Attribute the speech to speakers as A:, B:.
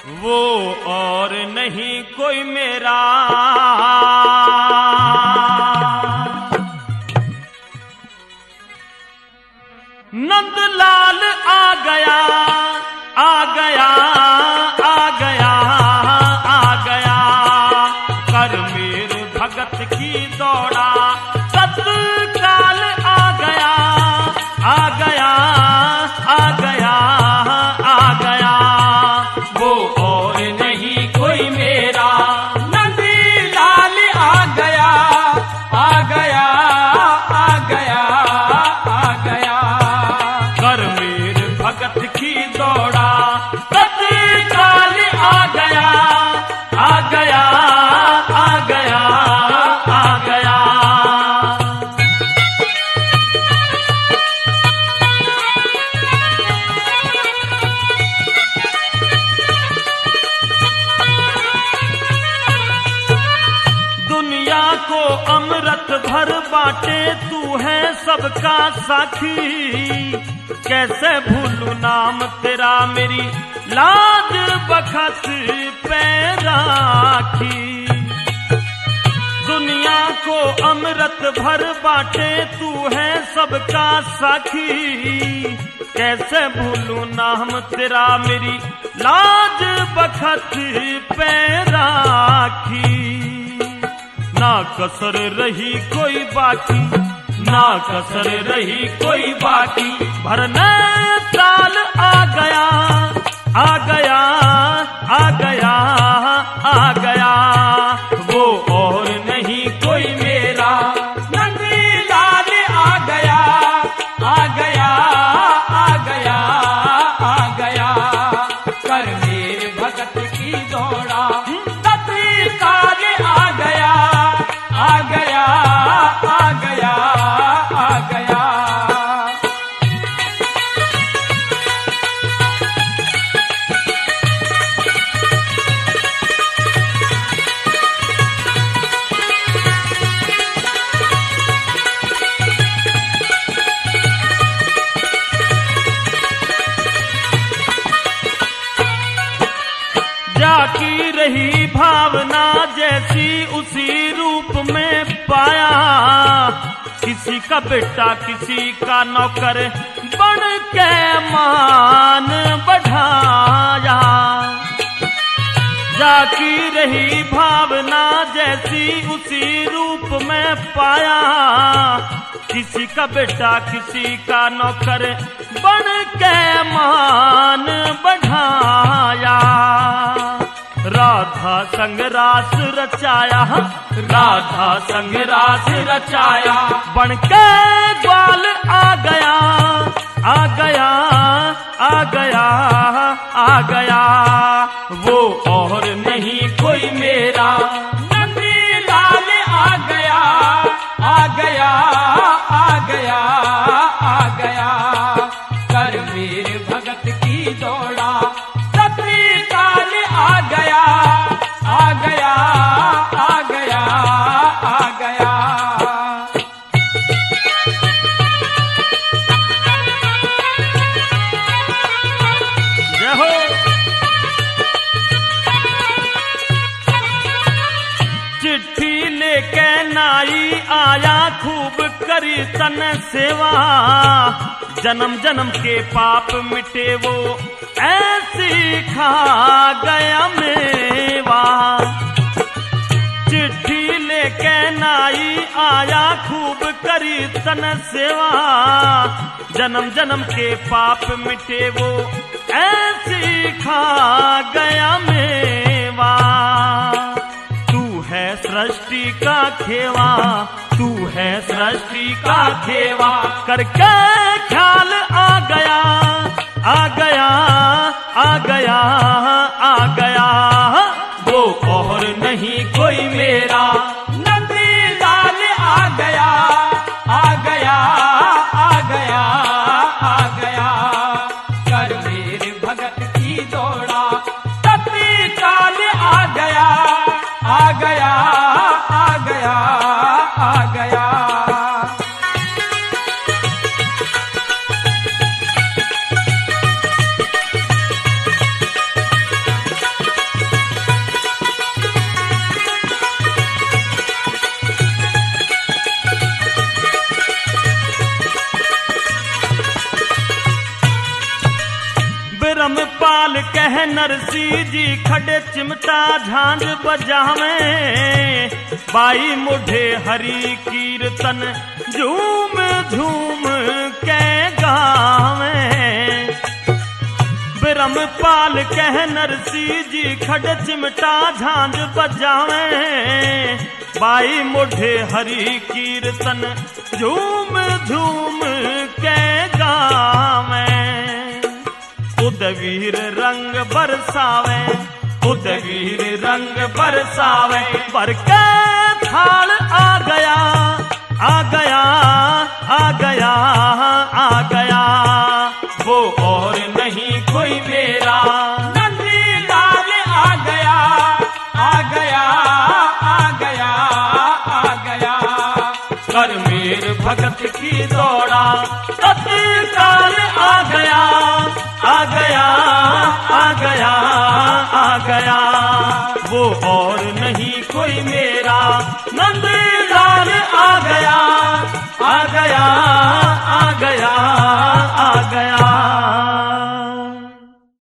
A: वो और नहीं कोई मेरा नंदलाल आ गया आ गया आ गया आ गया कर मेरे भगत की दौड़ा तत्काल आ गया आ गया आ गया आ गया वो और नहीं कोई मेरा
B: नंदलाल आ गया आ गया आ गया आ गया
A: कर मेरे भगत की दौड़ा तत्काल आ गया आ गया आ गया आ गया दुनिया को अमृत भर बाटे तू है सबका साथी कैसे भूलू नाम तेरा मेरी लाज बखत पे राखी दुनिया को अमृत भर बाटे तू है सबका साथी कैसे भूलू नाम तेरा मेरी लाज बखत पे राखी ना कसर रही कोई बाकी ना कसर रही कोई बाकी भरने साल आ गया आ गया आ गया आ गया वो और नहीं कोई मेरा
B: नंदलाल आ गया आ गया आ गया आ गया कर मेरे भगत की दौड़ा तत्काल आ गया आ गया आ गया आ गया
A: जाकी रही भावना जैसी उसी रूप में पाया किसी का बेटा किसी का नौकर बन के मान बढ़ाया जाकी रही भावना जैसी उसी रूप में पाया किसी का बेटा किसी का नौकर बन के मान बढ़ाया राधा संग रास रचाया राधा संग रास रचाया बन के ग्वाल आ गया आ गया आ गया आ गया वो और नहीं कोई मेरा
B: नंदलाल आ गया आ गया आ गया आ गया कर मेरे भगत की दौड़ा तत्काल आ गया आ गया आ गया आ गया
A: जय हो चिट्ठी लेके नाई आया खूब करी तन सेवा जन्म जन्म के पाप मिटे वो ऐसी खा गया मेवा चिट्ठी लेके नाई आया खूब करी तन सेवा जन्म जन्म के पाप मिटे वो ऐसी खा गया मेवा तू है सृष्टि का खेवा तू है सृष्टि का खेवा करके ख्याल आ गया आ गया आ गया आ गया वो और नहीं कोई मेरा
B: नंदलाल आ गया आ गया आ गया आ गया कर मेरे भगत की दौड़ा तत्काल आ गया आ गया आ गया आ गया
A: ब्रह्मपाल कह नरसी जी खड़े चिमटा झांझ बजावे बाई मुढ़े हरि कीर्तन झूम झूम के गावे ब्रह्मपाल कह नरसी जी खड़े चिमटा झांझ बजावे बाई मुढ़े हरि कीर्तन झूम झूम के गावे उदवीर रंग बरसावे उदवीर रंग बरसावे पर के थाल आ गया आ गया आ गया आ गया वो और नहीं कोई मेरा
B: नंदीलाल आ गया आ गया आ गया आ गया
A: कर मेर भगत की दौड़ा तत्काल आ गया आ गया आ गया आ गया वो और नहीं कोई मेरा नंद